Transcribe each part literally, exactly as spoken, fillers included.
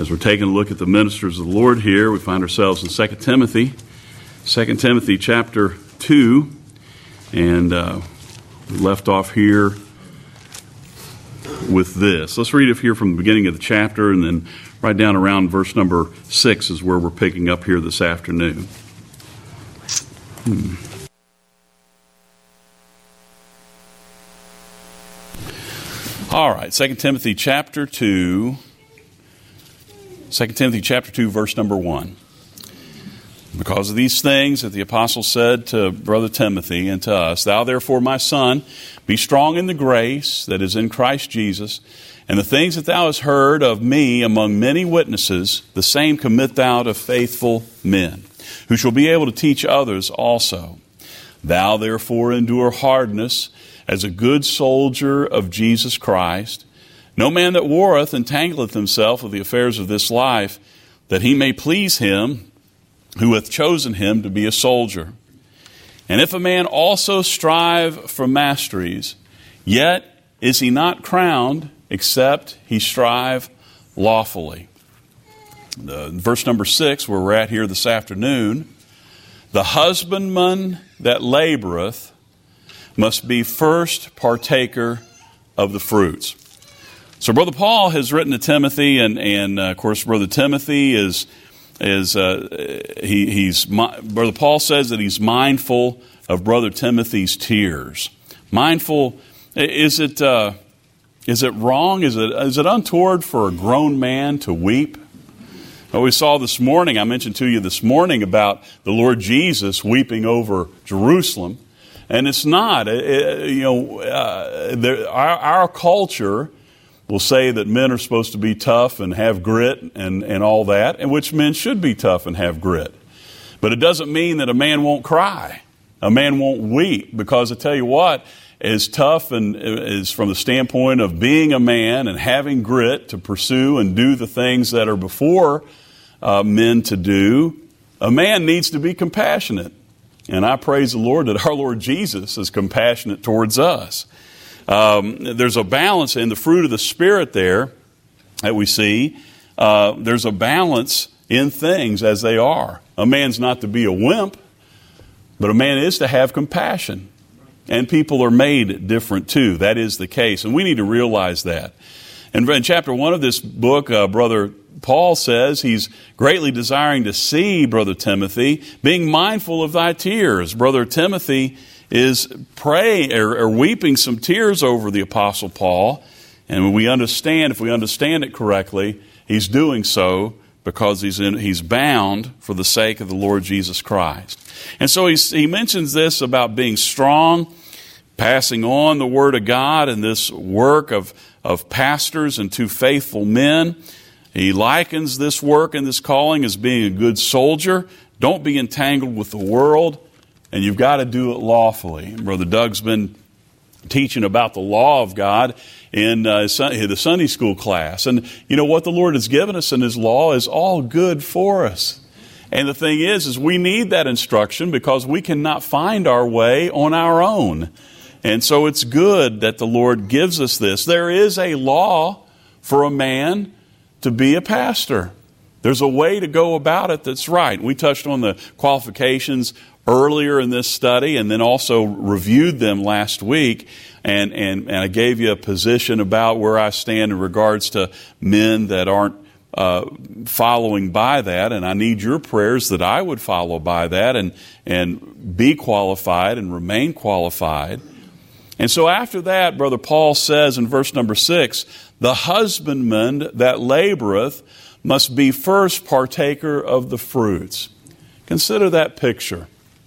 As we're taking a look at the ministers of the Lord here, we find ourselves in Second Timothy, Second Timothy chapter two, and uh, we left off here with this. Let's read it here from the beginning of the chapter, and then right down around verse number six is where we're picking up here this afternoon. Hmm. All right, Second Timothy chapter two. Second Timothy chapter two, verse number one. Because of these things that the apostle said to brother Timothy and to us, thou therefore, my son, be strong in the grace that is in Christ Jesus, and the things that thou hast heard of me among many witnesses, the same commit thou to faithful men, who shall be able to teach others also. Thou therefore endure hardness as a good soldier of Jesus Christ. No man that warreth entangleth himself with the affairs of this life, that he may please him who hath chosen him to be a soldier. And if a man also strive for masteries, yet is he not crowned, except he strive lawfully. The, verse number six, where we're at here this afternoon, the husbandman that laboreth must be first partaker of the fruits. So Brother Paul has written to Timothy, and, and uh, of course Brother Timothy is, is uh, he, he's, Brother Paul says that he's mindful of Brother Timothy's tears. Mindful, is it, uh, is it wrong? Is it, is it untoward for a grown man to weep? Well, we saw this morning, I mentioned to you this morning about the Lord Jesus weeping over Jerusalem. And it's not, it, you know, uh, there, our, our culture will say that men are supposed to be tough and have grit and, and all that, and which men should be tough and have grit. But it doesn't mean that a man won't cry, a man won't weep, because I tell you what, as tough and is from the standpoint of being a man and having grit to pursue and do the things that are before uh, men to do, a man needs to be compassionate. And I praise the Lord that our Lord Jesus is compassionate towards us. Um, there's a balance in the fruit of the Spirit there that we see. Uh, there's a balance in things as they are. A man's not to be a wimp, but a man is to have compassion. And people are made different too. That is the case. And we need to realize that. And in chapter one of this book, uh, Brother Paul says he's greatly desiring to see Brother Timothy, being mindful of thy tears. Brother Timothy is praying or, or weeping some tears over the Apostle Paul. And when we understand, if we understand it correctly, he's doing so because he's in, he's bound for the sake of the Lord Jesus Christ. And so he's, he mentions this about being strong, passing on the Word of God and this work of, of pastors and to faithful men. He likens this work and this calling as being a good soldier. Don't be entangled with the world, and you've got to do it lawfully. Brother Doug's been teaching about the law of God in uh, the Sunday school class. And you know what the Lord has given us in His law is all good for us. And the thing is, is we need that instruction because we cannot find our way on our own. And so it's good that the Lord gives us this. There is a law for a man to be a pastor. There's a way to go about it that's right. We touched on the qualifications earlier in this study and then also reviewed them last week. And, and, and I gave you a position about where I stand in regards to men that aren't uh, following by that. And I need your prayers that I would follow by that and, and be qualified and remain qualified. And so after that, Brother Paul says in verse number six, the husbandman that laboreth must be first partaker of the fruits. Consider that picture.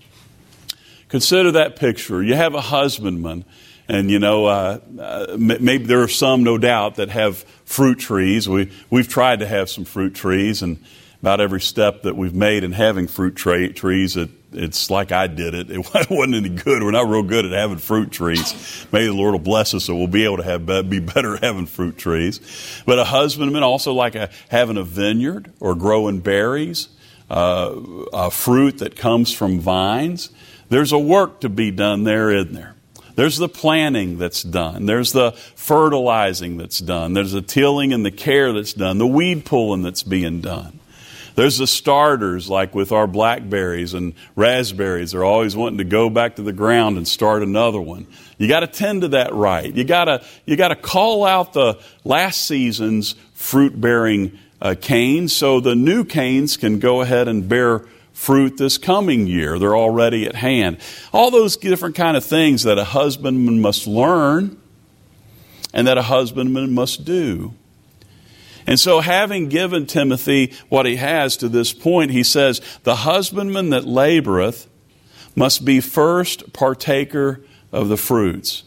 Consider that picture. You have a husbandman, and you know, uh, uh, maybe there are some, no doubt, that have fruit trees. We, we've tried to have some fruit trees, and about every step that we've made in having fruit tra- trees, it, it's like I did it. It wasn't any good. We're not real good at having fruit trees. Maybe the Lord will bless us so we'll be able to have be better at having fruit trees. But a husbandman also like a, having a vineyard or growing berries, uh, a fruit that comes from vines. There's a work to be done there, isn't there? There's the planting that's done. There's the fertilizing that's done. There's the tilling and the care that's done. The weed pulling that's being done. There's the starters, like with our blackberries and raspberries. They're always wanting to go back to the ground and start another one. You got to tend to that right. You got to you got to call out the last season's fruit-bearing uh, canes so the new canes can go ahead and bear fruit this coming year. They're already at hand. All those different kind of things that a husbandman must learn and that a husbandman must do. And so having given Timothy what he has to this point, he says, the husbandman that laboreth must be first partaker of the fruits.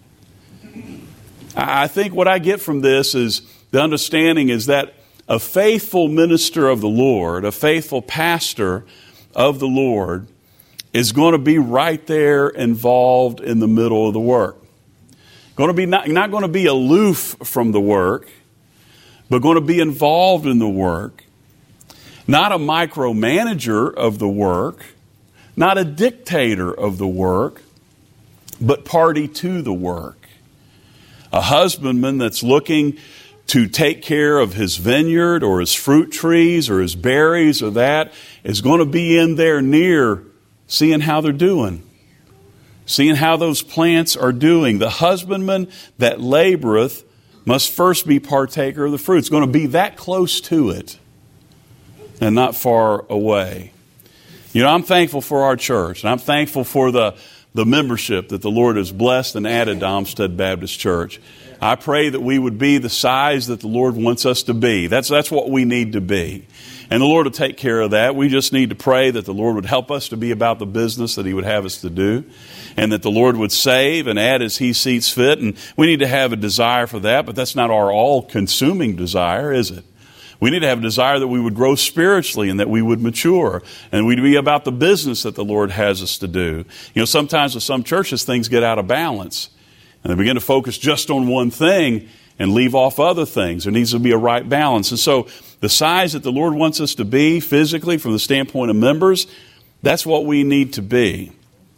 I think what I get from this is the understanding is that a faithful minister of the Lord, a faithful pastor of the Lord, is going to be right there involved in the middle of the work. Going to be not, not going to be aloof from the work, but going to be involved in the work. Not a micromanager of the work, not a dictator of the work, but party to the work. A husbandman that's looking to take care of his vineyard or his fruit trees or his berries or that is going to be in there near seeing how they're doing, seeing how those plants are doing. The husbandman that laboreth must first be partaker of the fruit. It's going to be that close to it and not far away. You know, I'm thankful for our church, and I'm thankful for the, the membership that the Lord has blessed and added to Olmsted Baptist Church. I pray that we would be the size that the Lord wants us to be. That's, that's what we need to be. And the Lord will take care of that. We just need to pray that the Lord would help us to be about the business that He would have us to do, and that the Lord would save and add as He sees fit. And we need to have a desire for that, but that's not our all-consuming desire, is it? We need to have a desire that we would grow spiritually and that we would mature, and we'd be about the business that the Lord has us to do. You know, sometimes with some churches, things get out of balance, and they begin to focus just on one thing and leave off other things. There needs to be a right balance. And so the size that the Lord wants us to be physically from the standpoint of members, that's what we need to be.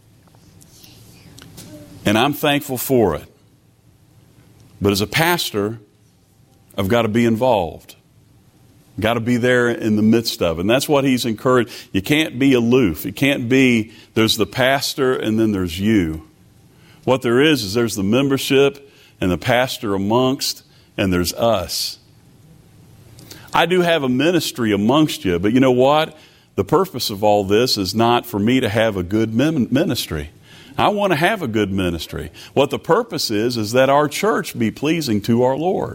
And I'm thankful for it. But as a pastor, I've got to be involved. I've got to be there in the midst of it. And that's what he's encouraged. You can't be aloof. You can't be, there's the pastor and then there's you. What there is is there's the membership and the pastor amongst, and there's us. I do have a ministry amongst you, but you know what? The purpose of all this is not for me to have a good ministry. I want to have a good ministry. What the purpose is, is that our church be pleasing to our Lord.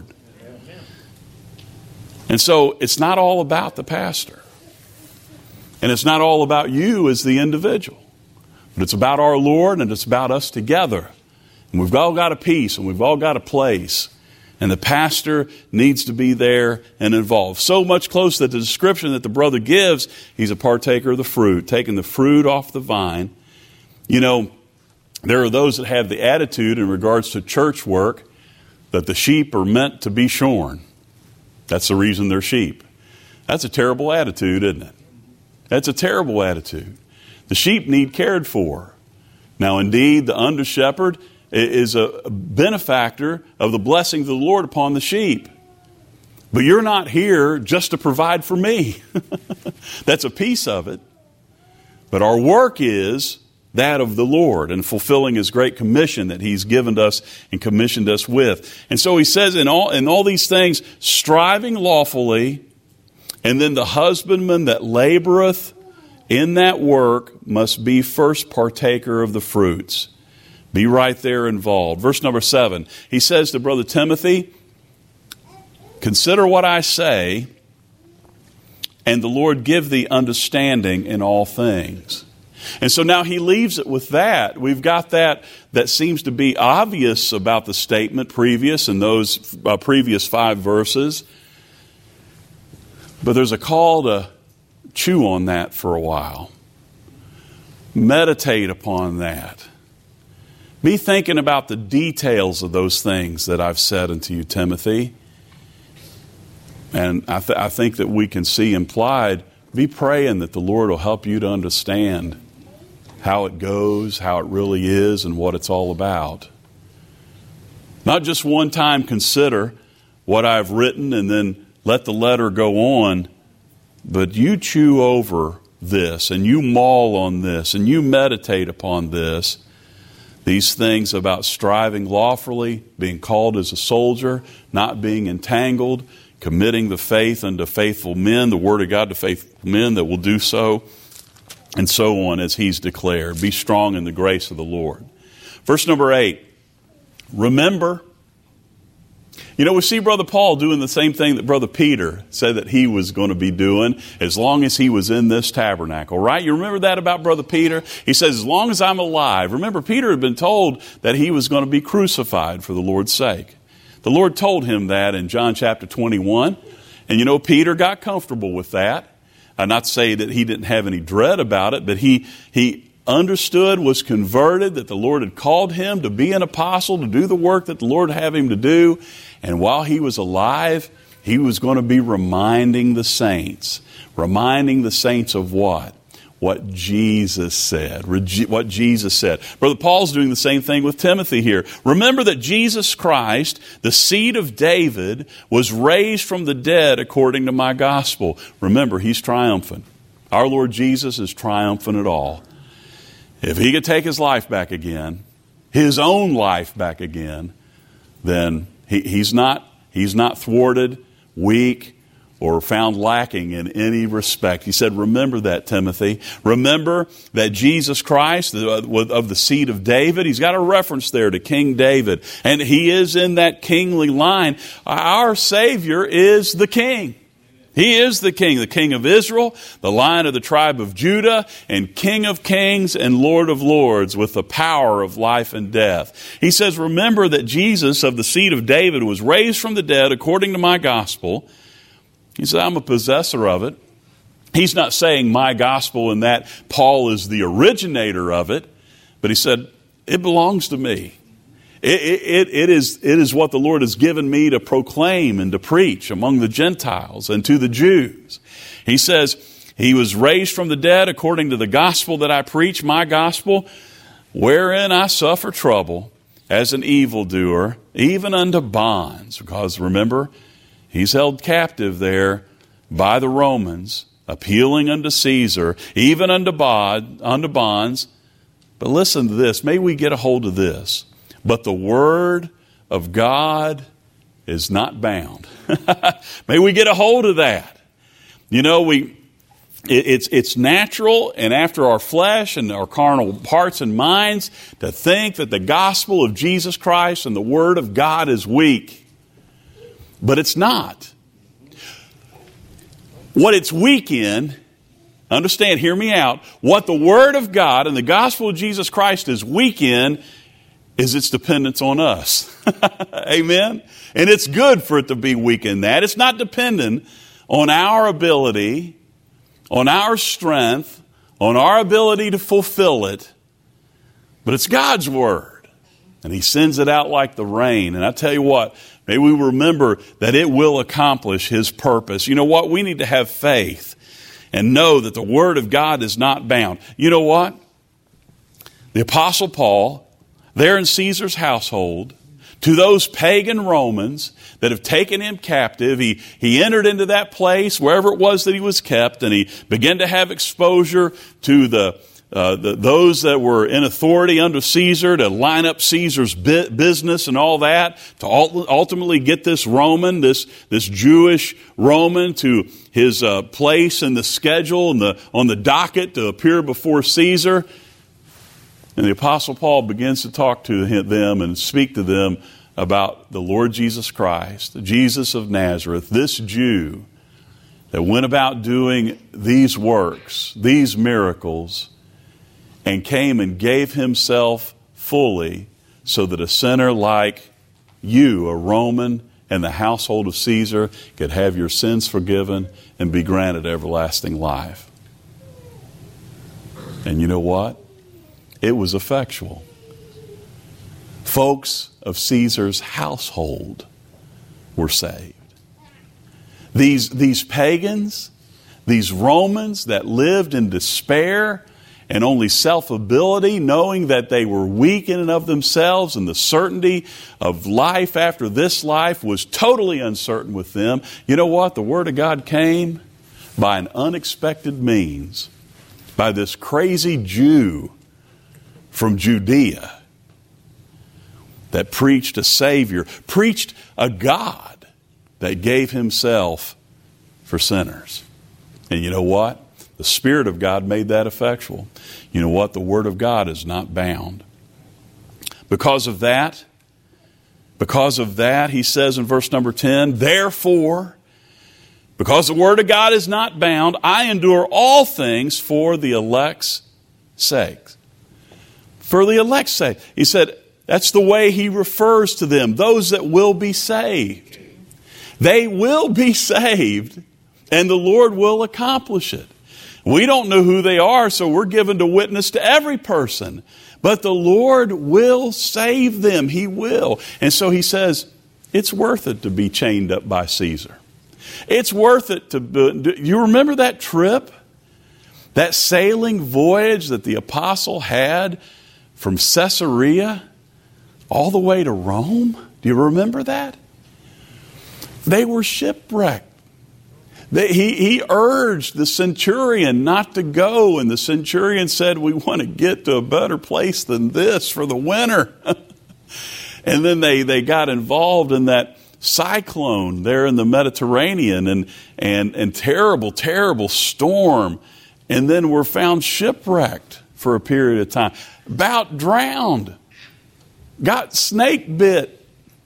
And so it's not all about the pastor. And it's not all about you as the individual. But it's about our Lord, and it's about us together. And we've all got a piece, and we've all got a place. And the pastor needs to be there and involved. So much close that the description that the brother gives, he's a partaker of the fruit, taking the fruit off the vine. You know, there are those that have the attitude in regards to church work that the sheep are meant to be shorn. That's the reason they're sheep. That's a terrible attitude, isn't it? That's a terrible attitude. The sheep need cared for. Now, indeed, the under-shepherd is a benefactor of the blessing of the Lord upon the sheep. But you're not here just to provide for me. That's a piece of it. But our work is that of the Lord and fulfilling His great commission that He's given us and commissioned us with. And so He says in all, in all these things, striving lawfully, and then the husbandman that laboreth in that work must be first partaker of the fruits. Be right there involved. Verse number seven, he says to Brother Timothy, consider what I say, and the Lord give thee understanding in all things. And so now he leaves it with that. We've got that that seems to be obvious about the statement previous in those uh, previous five verses. But there's a call to chew on that for a while. Meditate upon that. Be thinking about the details of those things that I've said unto you, Timothy. And I, th- I think that we can see implied, be praying that the Lord will help you to understand how it goes, how it really is, and what it's all about. Not just one time consider what I've written and then let the letter go on, but you chew over this and you mull on this and you meditate upon this. These things about striving lawfully, being called as a soldier, not being entangled, committing the faith unto faithful men, the word of God to faithful men that will do so, and so on as he's declared. Be strong in the grace of the Lord. Verse number eight, remember. You know, we see Brother Paul doing the same thing that Brother Peter said that he was going to be doing as long as he was in this tabernacle, right? You remember that about Brother Peter? He says, as long as I'm alive. Remember, Peter had been told that he was going to be crucified for the Lord's sake. The Lord told him that in John chapter twenty-one. And you know, Peter got comfortable with that. Uh, not to say that he didn't have any dread about it, but he he understood, was converted, that the Lord had called him to be an apostle, to do the work that the Lord had him to do. And while he was alive, he was going to be reminding the saints. Reminding the saints of what? What Jesus said. What Jesus said. Brother Paul's doing the same thing with Timothy here. Remember that Jesus Christ, the seed of David, was raised from the dead according to my gospel. Remember, he's triumphant. Our Lord Jesus is triumphant at all. If he could take his life back again, his own life back again, then he, he's not he's not thwarted, weak, or found lacking in any respect. He said, remember that, Timothy. Remember that Jesus Christ, of the seed of David, he's got a reference there to King David. And he is in that kingly line. Our Savior is the King. He is the King, the King of Israel, the Lion of the tribe of Judah, and King of kings and Lord of lords with the power of life and death. He says, remember that Jesus of the seed of David was raised from the dead according to my gospel. He said, I'm a possessor of it. He's not saying my gospel in that Paul is the originator of it, but he said, it belongs to me. It, it, it, is, it is what the Lord has given me to proclaim and to preach among the Gentiles and to the Jews. He says, he was raised from the dead according to the gospel that I preach, my gospel, wherein I suffer trouble as an evildoer, even unto bonds. Because remember, he's held captive there by the Romans, appealing unto Caesar, even unto, bod, unto bonds. But listen to this. May we get a hold of this. But the word of God is not bound. May we get a hold of that. You know, we it, it's it's natural and after our flesh and our carnal hearts and minds to think that the gospel of Jesus Christ and the word of God is weak. But it's not. What it's weak in, understand, hear me out, what the word of God and the gospel of Jesus Christ is weak in is its dependence on us. Amen? And it's good for it to be weak in that. It's not dependent on our ability, on our strength, on our ability to fulfill it, but it's God's word. And he sends it out like the rain. And I tell you what, may we remember that it will accomplish his purpose. You know what? We need to have faith and know that the word of God is not bound. You know what? The Apostle Paul, there in Caesar's household, to those pagan Romans that have taken him captive, he, he entered into that place, wherever it was that he was kept, and he began to have exposure to the, uh, the those that were in authority under Caesar, to line up Caesar's bi- business and all that, to ultimately get this Roman, this, this Jewish Roman, to his uh, place in the schedule and the, on the docket to appear before Caesar. And the Apostle Paul begins to talk to them and speak to them about the Lord Jesus Christ, Jesus of Nazareth, this Jew that went about doing these works, these miracles, and came and gave himself fully so that a sinner like you, a Roman in the household of Caesar, could have your sins forgiven and be granted everlasting life. And you know what? It was effectual. Folks of Caesar's household were saved. These, these pagans, these Romans that lived in despair and only self-ability, knowing that they were weak in and of themselves, and the certainty of life after this life was totally uncertain with them. You know what? The Word of God came by an unexpected means, by this crazy Jew from Judea that preached a Savior, preached a God that gave Himself for sinners. And you know what? The Spirit of God made that effectual. You know what? The Word of God is not bound. Because of that, because of that, he says in verse number ten, therefore, because the Word of God is not bound, I endure all things for the elect's sake. For the elect's sake. He said, that's the way he refers to them, those that will be saved. They will be saved, and the Lord will accomplish it. We don't know who they are, so we're given to witness to every person. But the Lord will save them. He will. And so he says, it's worth it to be chained up by Caesar. It's worth it to... Do you remember that trip? That sailing voyage that the apostle had from Caesarea all the way to Rome? Do you remember that? They were shipwrecked. They, he, he urged the centurion not to go, and the centurion said, we want to get to a better place than this for the winter. And then they, they got involved in that cyclone there in the Mediterranean, and, and, and terrible, terrible storm, and then were found shipwrecked for a period of time, about drowned, got snake bit,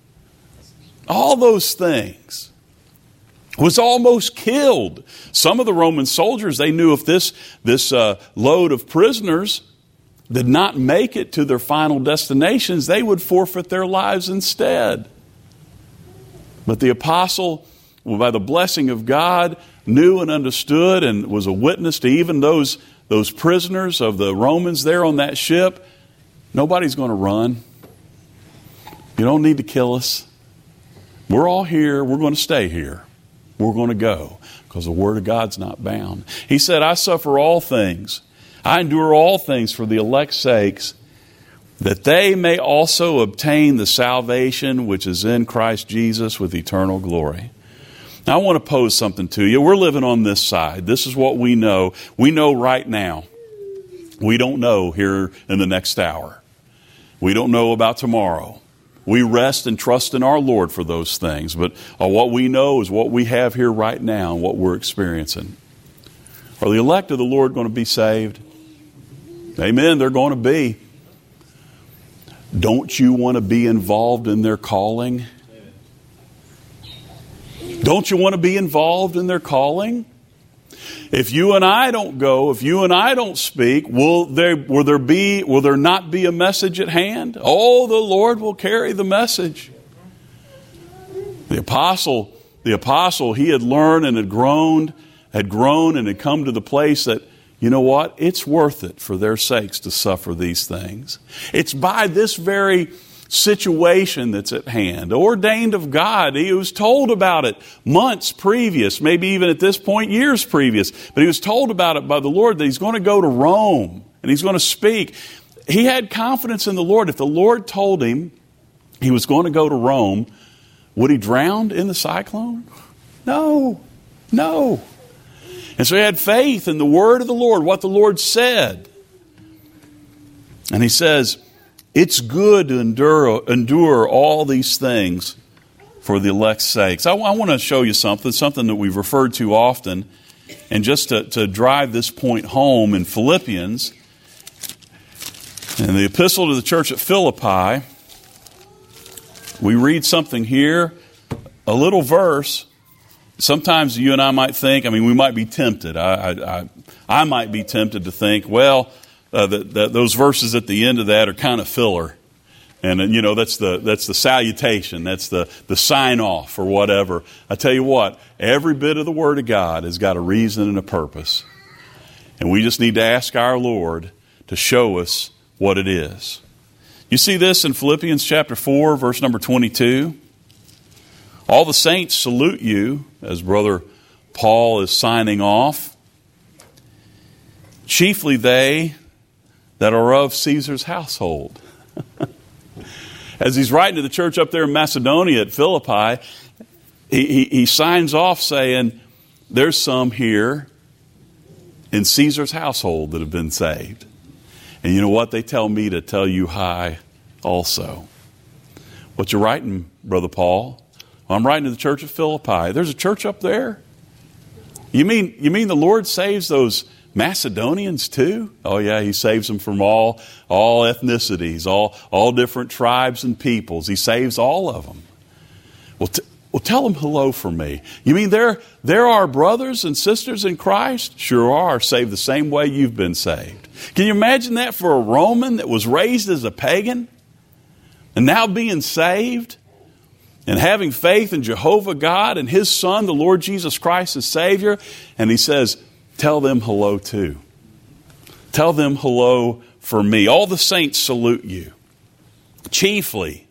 all those things. Was almost killed. Some of the Roman soldiers, they knew if this, this uh, load of prisoners did not make it to their final destinations, they would forfeit their lives instead. But the apostle, well, by the blessing of God, knew and understood and was a witness to even those, those prisoners of the Romans there on that ship. Nobody's going to run. You don't need to kill us. We're all here. We're going to stay here. We're going to go because the Word of God's not bound. He said, I suffer all things. I endure all things for the elect's sakes, that they may also obtain the salvation which is in Christ Jesus with eternal glory. Now, I want to pose something to you. We're living on this side. This is what we know. We know right now. We don't know here in the next hour. We don't know about tomorrow. We rest and trust in our Lord for those things. But uh, what we know is what we have here right now and what we're experiencing. Are the elect of the Lord going to be saved? Amen, they're going to be. Don't you want to be involved in their calling? Don't you want to be involved in their calling? If you and I don't go, if you and I don't speak, will there, will there be, will there not be a message at hand? Oh, the Lord will carry the message. The apostle, the apostle, he had learned and had grown, had grown and had come to the place that, you know what? It's worth it for their sakes to suffer these things. It's by this very situation that's at hand, ordained of God. He was told about it months previous, maybe even at this point years previous, but he was told about it by the Lord that he's going to go to Rome and he's going to speak. He had confidence in the Lord. If the Lord told him he was going to go to Rome, would he drown in the cyclone? No, no. And so he had faith in the word of the Lord, what the Lord said. And he says, it's good to endure, endure all these things for the elect's sakes. I, I want to show you something, something that we've referred to often. And just to, to drive this point home in Philippians, in the epistle to the church at Philippi, we read something here, a little verse. Sometimes you and I might think, I mean, we might be tempted. I, I, I, I might be tempted to think, well, Uh, that, that those verses at the end of that are kind of filler, and uh, you know that's the that's the salutation, that's the the sign off or whatever. I tell you what, every bit of the Word of God has got a reason and a purpose, and we just need to ask our Lord to show us what it is. You see this in Philippians chapter four, verse number twenty-two. All the saints salute you, as Brother Paul is signing off. Chiefly they that are of Caesar's household. As he's writing to the church up there in Macedonia at Philippi, he, he, he signs off saying, there's some here in Caesar's household that have been saved. And you know what? They tell me to tell you hi also. What you writing, Brother Paul? Well, I'm writing to the church of Philippi. There's a church up there? You mean, you mean the Lord saves those Macedonians too? Oh yeah, He saves them from all, all ethnicities, all, all different tribes and peoples. He saves all of them. Well, t- well, tell them hello for me. You mean they're, they're our brothers and sisters in Christ? Sure are, saved the same way you've been saved. Can you imagine that for a Roman that was raised as a pagan and now being saved and having faith in Jehovah God and His Son, the Lord Jesus Christ, as Savior? And he says, tell them hello too. Tell them hello for me. All the saints salute you. Chiefly,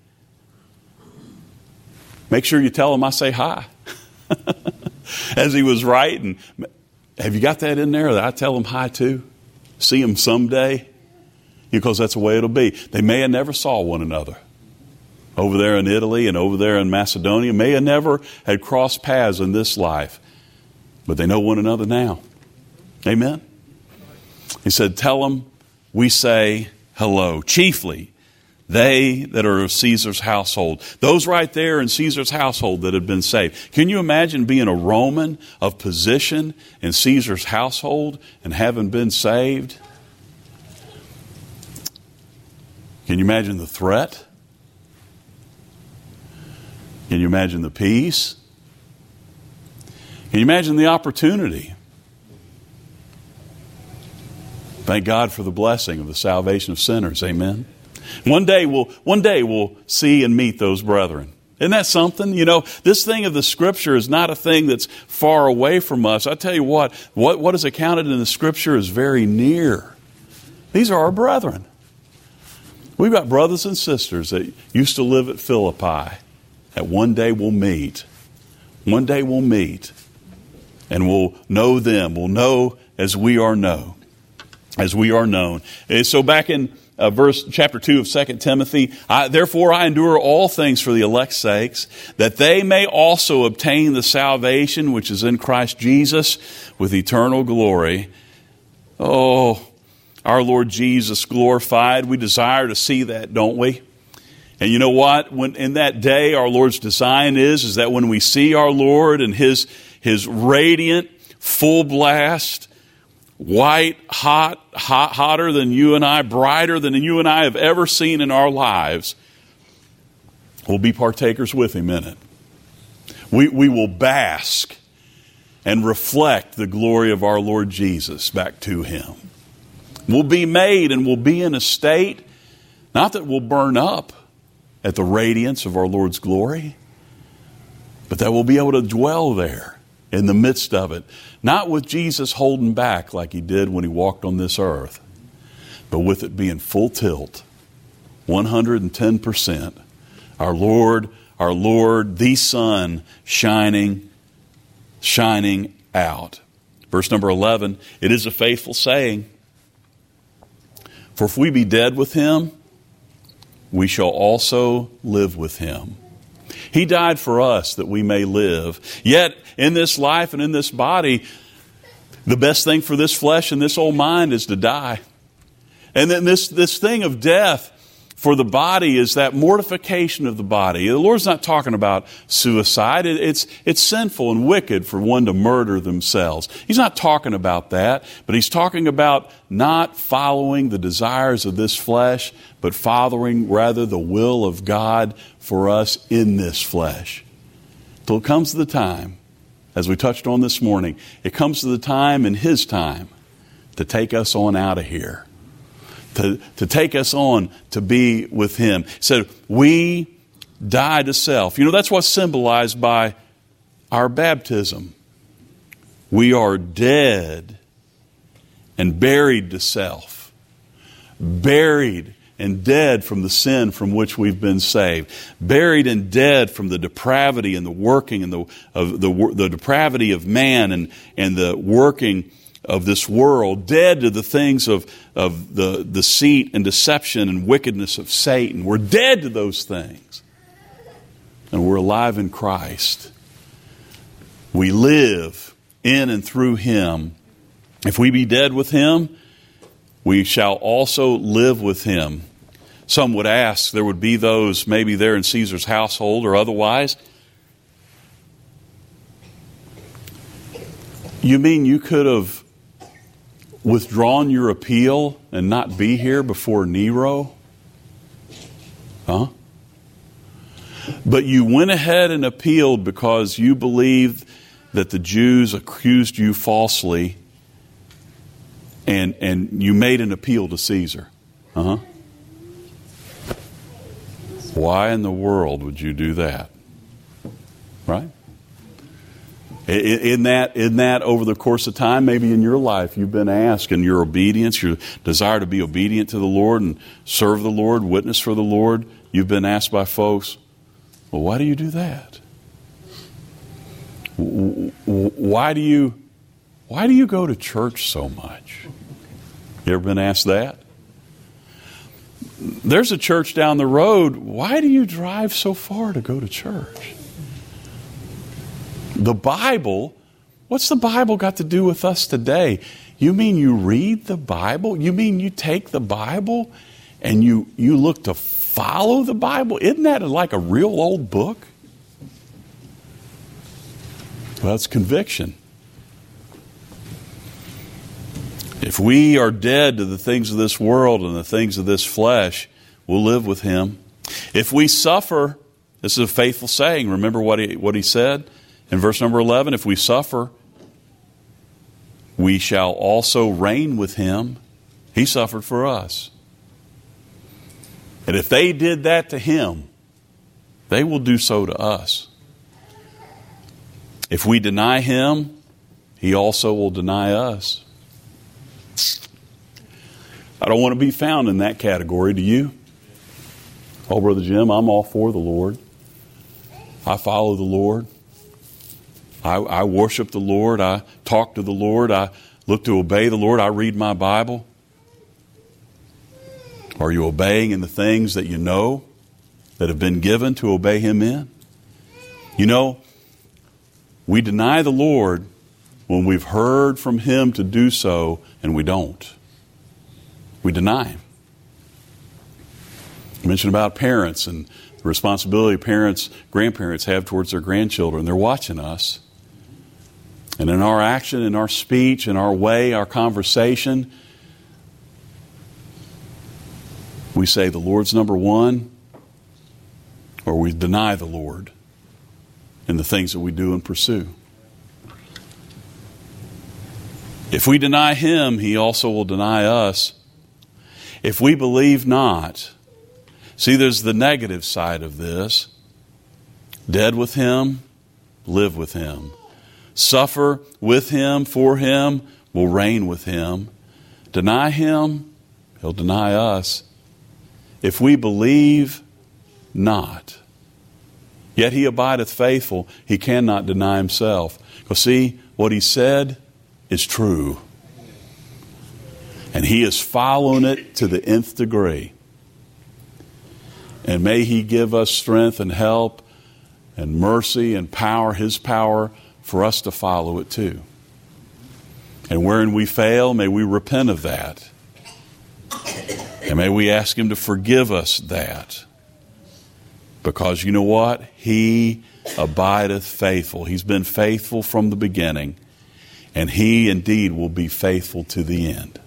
make sure you tell them I say hi. As he was writing, have you got that in there that I tell them hi too? See them someday? Because that's the way it'll be. They may have never saw one another. Over there in Italy and over there in Macedonia, may have never had crossed paths in this life. But they know one another now. Amen? He said, tell them we say hello. Chiefly, they that are of Caesar's household. Those right there in Caesar's household that have been saved. Can you imagine being a Roman of position in Caesar's household and having been saved? Can you imagine the threat? Can you imagine the peace? Can you imagine the opportunity? Thank God for the blessing of the salvation of sinners. Amen. One day we'll, one day we'll see and meet those brethren. Isn't that something? You know, this thing of the Scripture is not a thing that's far away from us. I tell you what, what, what is accounted in the Scripture is very near. These are our brethren. We've got brothers and sisters that used to live at Philippi that one day we'll meet. One day we'll meet and we'll know them. We'll know as we are known. As we are known. And so back in uh, verse chapter two of Second Timothy, I, therefore I endure all things for the elect's sakes, that they may also obtain the salvation which is in Christ Jesus with eternal glory. Oh, our Lord Jesus glorified. We desire to see that, don't we? And you know what? When in that day, our Lord's design is, is that when we see our Lord and His, His radiant, full blast, white, hot, hot, hotter than you and I, brighter than you and I have ever seen in our lives, we'll be partakers with Him in it. We, we will bask and reflect the glory of our Lord Jesus back to Him. We'll be made and we'll be in a state, not that we'll burn up at the radiance of our Lord's glory, but that we'll be able to dwell there in the midst of it. Not with Jesus holding back like He did when He walked on this earth, but with it being full tilt, one hundred ten percent. Our Lord, our Lord, the Son, shining, shining out. Verse number eleven, it is a faithful saying, for if we be dead with Him, we shall also live with Him. He died for us that we may live. Yet, in this life and in this body, the best thing for this flesh and this old mind is to die. And then this, this thing of death for the body is that mortification of the body. The Lord's not talking about suicide. It, it's, it's sinful and wicked for one to murder themselves. He's not talking about that, but He's talking about not following the desires of this flesh, but following rather the will of God for us in this flesh. Till it comes to the time, as we touched on this morning, it comes to the time in His time to take us on out of here. To, to take us on to be with Him. He said, we die to self. You know, that's what's symbolized by our baptism. We are dead and buried to self. Buried and dead from the sin from which we've been saved. Buried and dead from the depravity and the working and the of the, the depravity of man and, and the working of this world, dead to the things of, of the deceit and deception and wickedness of Satan. We're dead to those things. And we're alive in Christ. We live in and through Him. If we be dead with Him, we shall also live with Him. Some would ask, there would be those maybe there in Caesar's household or otherwise. You mean you could have withdrawn your appeal and not be here before Nero? Huh? But you went ahead and appealed because you believed that the Jews accused you falsely, and and you made an appeal to Caesar. Uh-huh. Why in the world would you do that? Right? In that, in that, over the course of time, maybe in your life, you've been asked, in your obedience, your desire to be obedient to the Lord and serve the Lord, witness for the Lord, you've been asked by folks, well, why do you do that? Why do you, why do you go to church so much? You ever been asked that? There's a church down the road. Why do you drive so far to go to church? The Bible, what's the Bible got to do with us today? You mean you read the Bible? You mean you take the Bible and you, you look to follow the Bible? Isn't that like a real old book? Well, it's conviction. If we are dead to the things of this world and the things of this flesh, we'll live with Him. If we suffer, this is a faithful saying. Remember what he, what he said? In verse number eleven, if we suffer, we shall also reign with Him. He suffered for us. And if they did that to Him, they will do so to us. If we deny Him, He also will deny us. I don't want to be found in that category, do you? Oh, Brother Jim, I'm all for the Lord. I follow the Lord. I, I worship the Lord. I talk to the Lord. I look to obey the Lord. I read my Bible. Are you obeying in the things that you know that have been given to obey Him in? You know, we deny the Lord when we've heard from Him to do so and we don't. We deny Him. I mentioned about parents and the responsibility parents, grandparents have towards their grandchildren. They're watching us. And in our action, in our speech, in our way, our conversation, we say the Lord's number one, or we deny the Lord in the things that we do and pursue. If we deny Him, He also will deny us. If we believe not, see, there's the negative side of this. Dead with Him, live with Him. Suffer with Him, for Him, will reign with Him. Deny Him, He'll deny us. If we believe not, yet He abideth faithful, He cannot deny Himself. Because see, what He said is true. And He is following it to the nth degree. And may He give us strength and help and mercy and power, His power, for us to follow it too. And wherein we fail, may we repent of that. And may we ask Him to forgive us that. Because you know what? He abideth faithful. He's been faithful from the beginning. And He indeed will be faithful to the end.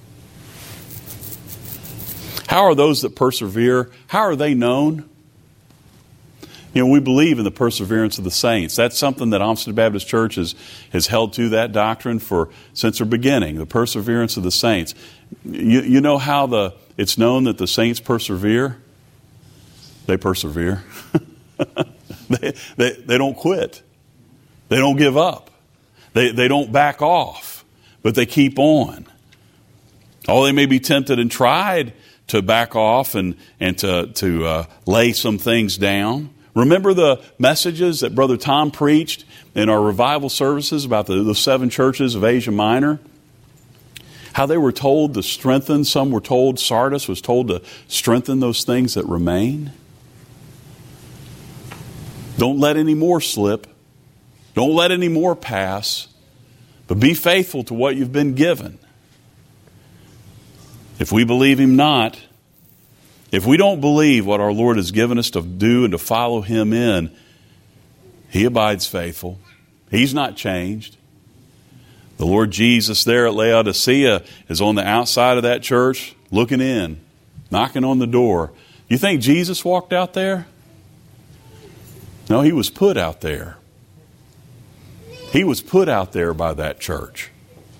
How are those that persevere, how are they known? You know, we believe in the perseverance of the saints. That's something that Olmsted Baptist Church has, has held to that doctrine for since their beginning, the perseverance of the saints. You, you know how the it's known that the saints persevere? They persevere. they, they, they don't quit. They don't give up. They, they don't back off, but they keep on. Oh, they may be tempted and tried to back off and, and to, to uh, lay some things down. Remember the messages that Brother Tom preached in our revival services about the, the seven churches of Asia Minor? How they were told to strengthen, some were told, Sardis was told to strengthen those things that remain. Don't let any more slip. Don't let any more pass. But be faithful to what you've been given. If we believe Him not, if we don't believe what our Lord has given us to do and to follow Him in, He abides faithful. He's not changed. The Lord Jesus there at Laodicea is on the outside of that church, looking in, knocking on the door. You think Jesus walked out there? No, He was put out there. He was put out there by that church.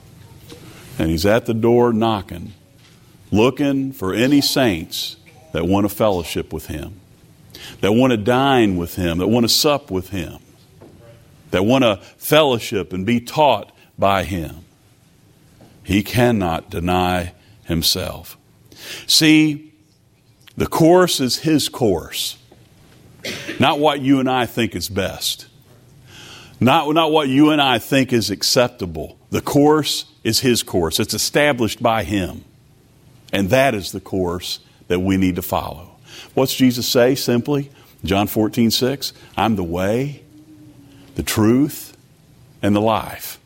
And He's at the door knocking, looking for any saints that want to fellowship with Him, that want to dine with Him, that want to sup with Him, that want to fellowship and be taught by Him. He cannot deny Himself. See, the course is His course, not what you and I think is best. Not, not what you and I think is acceptable. The course is His course. It's established by Him. And that is the course that we need to follow. What's Jesus say simply? John fourteen six, I'm the way, the truth, and the life.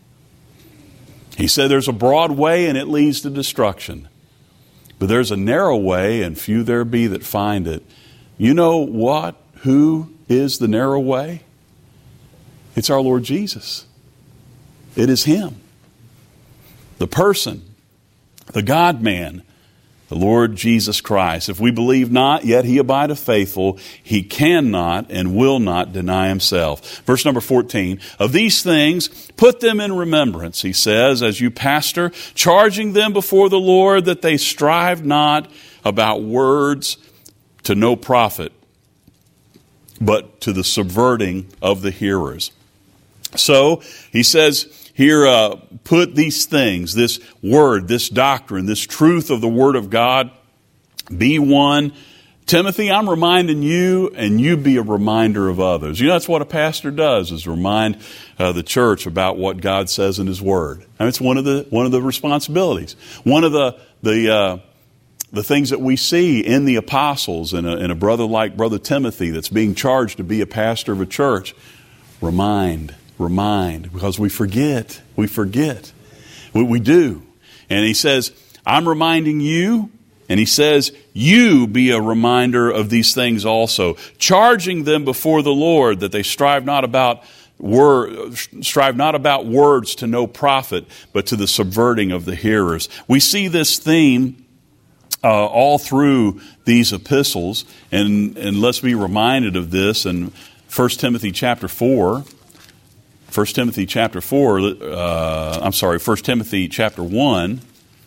He said there's a broad way and it leads to destruction. But there's a narrow way and few there be that find it. You know what? Who is the narrow way? It's our Lord Jesus. It is Him. The person, the God-man, the Lord Jesus Christ. If we believe not, yet He abideth faithful. He cannot and will not deny Himself. Verse number fourteen, of these things put them in remembrance, He says, as you pastor, charging them before the Lord that they strive not about words to no profit, but to the subverting of the hearers. So, He says here, uh, put these things, this word, this doctrine, this truth of the Word of God, be one. Timothy, I'm reminding you, and you be a reminder of others. You know, that's what a pastor does, is remind uh, the church about what God says in His Word. And it's one of the one of the responsibilities. One of the the uh, the things that we see in the apostles, and a, in a brother like Brother Timothy that's being charged to be a pastor of a church. Remind. Remind, because we forget. We forget. We, we do. And he says, I'm reminding you, and he says, you be a reminder of these things also, charging them before the Lord that they strive not about word, strive not about words to no profit, but to the subverting of the hearers. We see this theme uh, all through these epistles, and, and let's be reminded of this in First Timothy chapter four. First Timothy chapter four, uh, I'm sorry, First Timothy chapter one.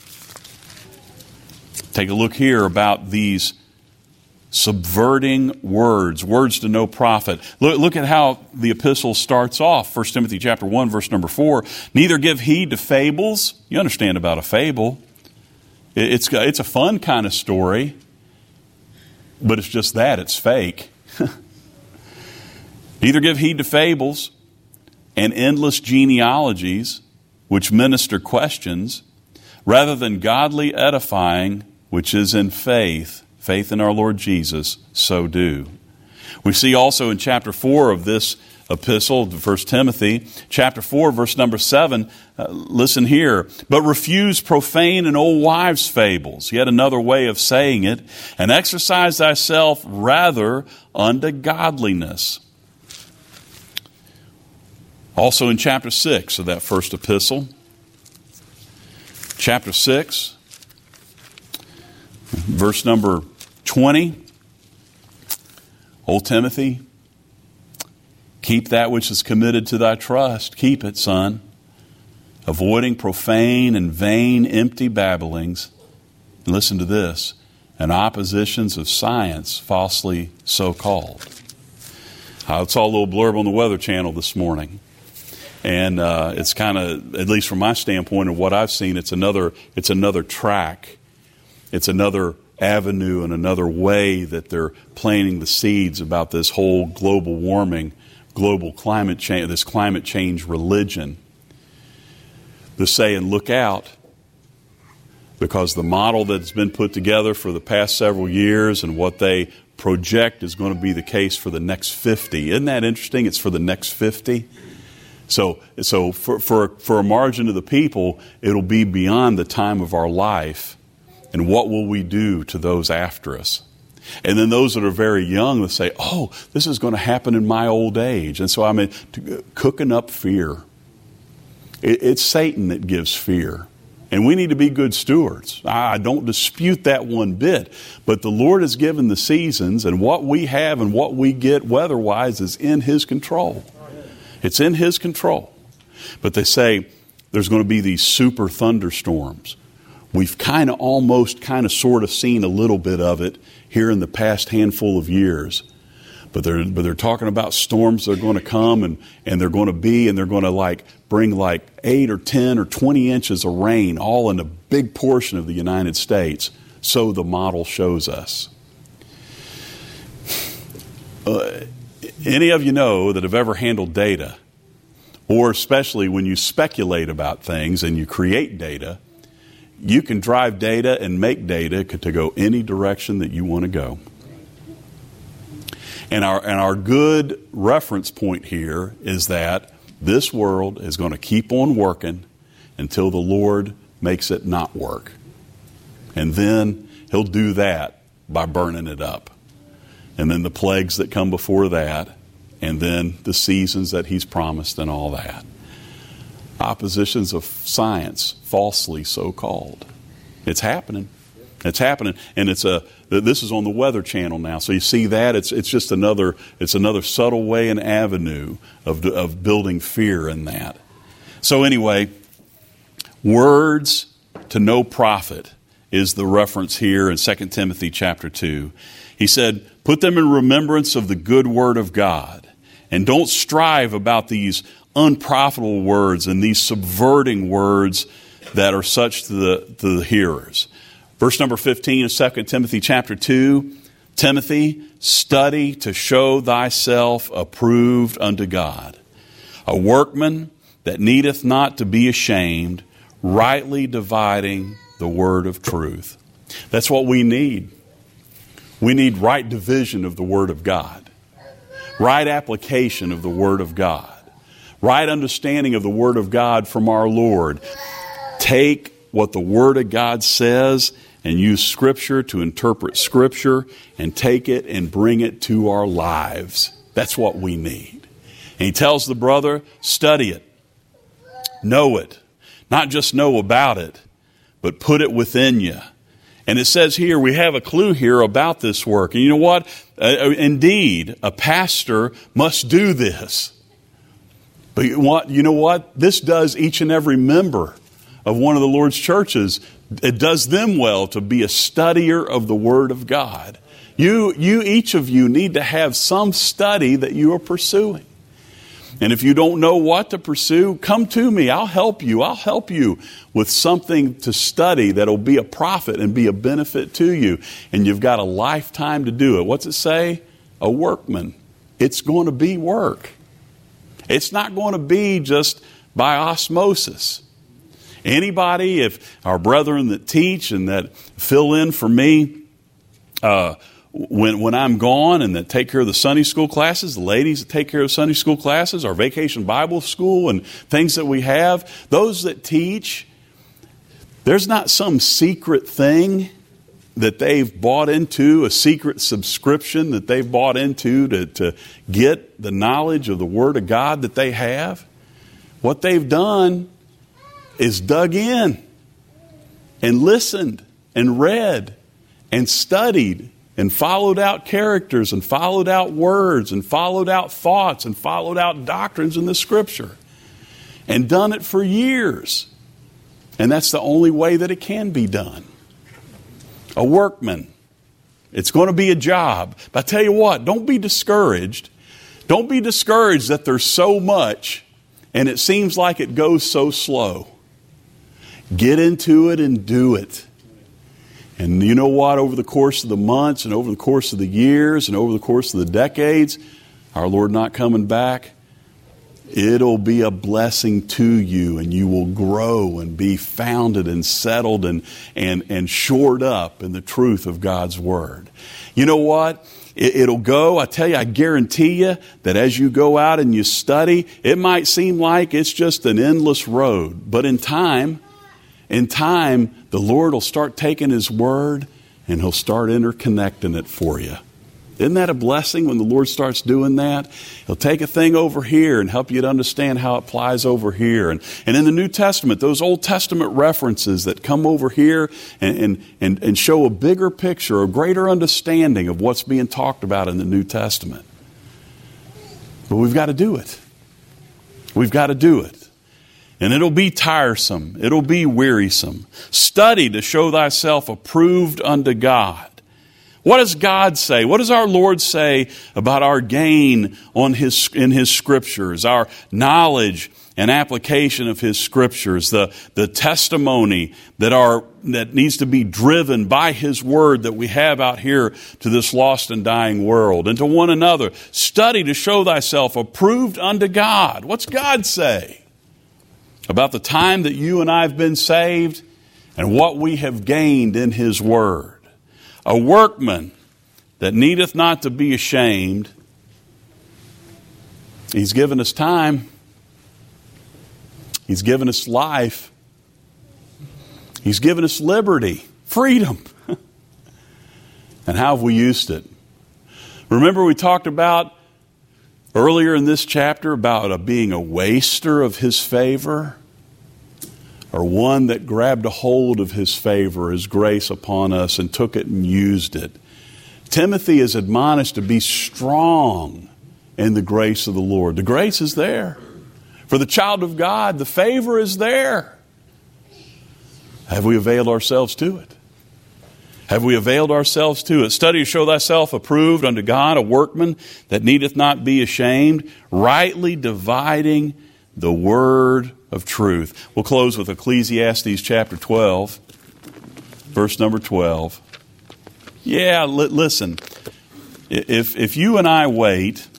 Take a look here about these subverting words, words to no profit. Look, look at how the epistle starts off. First Timothy chapter one, verse number four. Neither give heed to fables. You understand about a fable. It's, it's a fun kind of story, but it's just that, it's fake. Neither give heed to fables and endless genealogies, which minister questions, rather than godly edifying, which is in faith, faith in our Lord Jesus, so do. We see also in chapter four of this epistle to First Timothy, chapter four, verse number seven, uh, listen here, but refuse profane and old wives' fables, yet another way of saying it, and exercise thyself rather unto godliness. Also in chapter six of that first epistle, chapter six, verse number twenty, O Timothy, keep that which is committed to thy trust. Keep it, son, avoiding profane and vain, empty babblings. And listen to this, and oppositions of science, falsely so called. I saw a little blurb on the Weather Channel this morning. And uh, it's kind of, at least from my standpoint of what I've seen, it's another it's another track. It's another avenue and another way that they're planting the seeds about this whole global warming, global climate change, this climate change religion. They're saying, look out. because the model that's been put together for the past several years and what they project is going to be the case for the next fifty. Isn't that interesting? It's for the next fifty. So, so for, for, for a margin of the people, it'll be beyond the time of our life. And what will we do to those after us? And then those that are very young will say, oh, this is going to happen in my old age. And so I mean, cooking up fear. It, it's Satan that gives fear. And we need to be good stewards. I don't dispute that one bit. But the Lord has given the seasons, and what we have and what we get weather-wise is in His control. It's in His control. But they say there's going to be these super thunderstorms. We've kind of almost kind of sort of seen a little bit of it here in the past handful of years. But they're, but they're talking about storms that are going to come and, and they're going to be, and they're going to like bring like eight or ten or twenty inches of rain all in a big portion of the United States. So the model shows us. Uh, any of you know that have ever handled data, or especially when you speculate about things and you create data, you can drive data and make data to go any direction that you want to go. And our and our good reference point here is that this world is going to keep on working until the Lord makes it not work. And then He'll do that by burning it up. And then the plagues that come before that, and then the seasons that He's promised and all that. Oppositions of science, falsely so called. It's happening. It's happening, and it's a. This is on the Weather Channel now, so you see that it's it's just another it's another subtle way and avenue of of building fear in that. So anyway, words to no profit is the reference here in Second Timothy chapter two. He said, "Put them in remembrance of the good word of God, and don't strive about these unprofitable words and these subverting words that are such to the to the hearers." Verse number fifteen of Second Timothy chapter two, Timothy, study to show thyself approved unto God, a workman that needeth not to be ashamed, rightly dividing the word of truth. That's what we need. We need right division of the word of God, right application of the word of God, right understanding of the word of God from our Lord. Take what the word of God says and use Scripture to interpret Scripture and take it and bring it to our lives. That's what we need. And he tells the brother, study it, know it, not just know about it, but put it within you. And it says here, we have a clue here about this work. And you know what? Uh, indeed, a pastor must do this. But you, what, you know what? This does each and every member of one of the Lord's churches. It does them well to be a studier of the Word of God. You, you, each of you need to have some study that you are pursuing. And if you don't know what to pursue, come to me. I'll help you. I'll help you with something to study that'll be a profit and be a benefit to you. And you've got a lifetime to do it. What's it say? A workman. It's going to be work. It's not going to be just by osmosis. Anybody, if our brethren that teach and that fill in for me uh, when when I'm gone and that take care of the Sunday school classes, the ladies that take care of Sunday school classes, our vacation Bible school and things that we have, those that teach, there's not some secret thing that they've bought into, a secret subscription that they've bought into to, to get the knowledge of the Word of God that they have. What they've done is dug in and listened and read and studied and followed out characters and followed out words and followed out thoughts and followed out doctrines in the Scripture and done it for years. And that's the only way that it can be done. A workman. It's going to be a job. But I tell you what, don't be discouraged. Don't be discouraged that there's so much and it seems like it goes so slow. Get into it and do it. And you know what? Over the course of the months and over the course of the years and over the course of the decades, our Lord not coming back, it'll be a blessing to you, and you will grow and be founded and settled and, and, and shored up in the truth of God's Word. You know what? It, it'll go, I tell you, I guarantee you that as you go out and you study, it might seem like it's just an endless road. But in time, in time, the Lord will start taking His Word and He'll start interconnecting it for you. Isn't that a blessing when the Lord starts doing that? He'll take a thing over here and help you to understand how it applies over here. And, and in the New Testament, those Old Testament references that come over here and, and, and, and show a bigger picture, a greater understanding of what's being talked about in the New Testament. But we've got to do it. We've got to do it. And it'll be tiresome. It'll be wearisome. Study to show thyself approved unto God. What does God say? What does our Lord say about our gain on His, in His Scriptures, our knowledge and application of His Scriptures, the, the testimony that, are, that needs to be driven by His Word that we have out here to this lost and dying world, and to one another? Study to show thyself approved unto God. What's God say about the time that you and I have been saved and what we have gained in His Word? A workman that needeth not to be ashamed. He's given us time. He's given us life. He's given us liberty, freedom. And how have we used it? Remember we talked about earlier in this chapter about a, being a waster of His favor? Or one that grabbed a hold of His favor, His grace upon us, and took it and used it. Timothy is admonished to be strong in the grace of the Lord. The grace is there. For the child of God, the favor is there. Have we availed ourselves to it? Have we availed ourselves to it? Study to show thyself approved unto God, a workman that needeth not be ashamed, rightly dividing the word of truth. We'll close with Ecclesiastes chapter twelve, verse number twelve. Yeah, li- listen. If if you and I wait,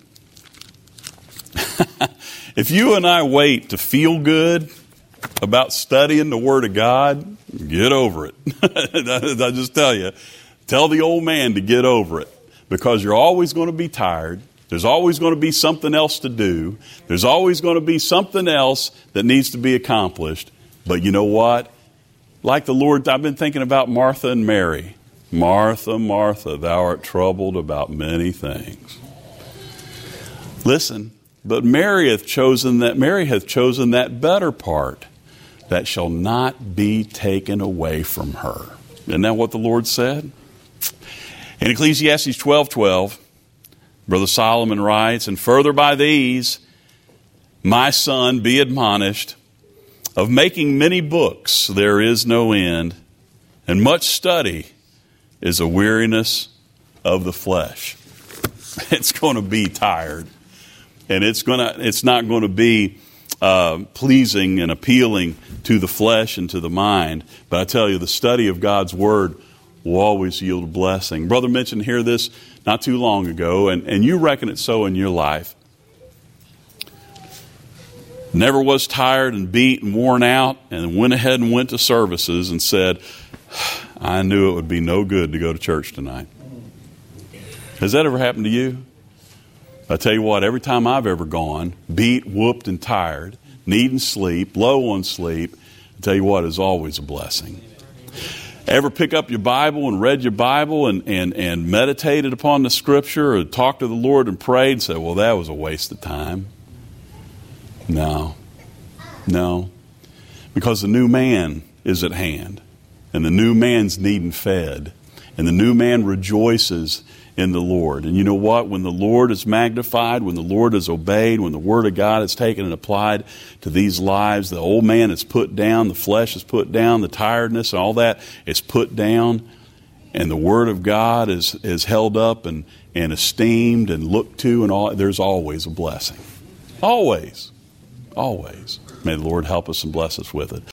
if you and I wait to feel good about studying the Word of God, get over it. I just tell you, tell the old man to get over it, because you're always going to be tired. There's always going to be something else to do. There's always going to be something else that needs to be accomplished. But you know what? Like the Lord, I've been thinking about Martha and Mary. Martha, Martha, thou art troubled about many things. Listen, but Mary hath chosen that Mary hath chosen that better part, that shall not be taken away from her. Isn't that what the Lord said? In Ecclesiastes twelve twelve, Brother Solomon writes, and further by these, my son, be admonished, of making many books there is no end, and much study is a weariness of the flesh. It's going to be tired, and it's going to it's not going to be uh, pleasing and appealing to the flesh and to the mind. But I tell you, the study of God's Word will always yield a blessing. Brother mentioned here this not too long ago, and, and you reckon it so in your life. Never was tired and beat and worn out, and went ahead and went to services and said, I knew it would be no good to go to church tonight. Has that ever happened to you? I tell you what, every time I've ever gone, beat, whooped, and tired, needing sleep, low on sleep, I tell you what, it's always a blessing. Ever pick up your Bible and read your Bible and, and, and meditated upon the Scripture, or talked to the Lord and prayed and said, well, that was a waste of time? No. No. Because the new man is at hand. And the new man's needing fed. And the new man rejoices in the Lord. And you know what? When the Lord is magnified, when the Lord is obeyed, when the Word of God is taken and applied to these lives, the old man is put down, the flesh is put down, the tiredness and all that is put down, and the Word of God is, is held up and, and esteemed and looked to, and all. There's always a blessing. Always. Always. May the Lord help us and bless us with it.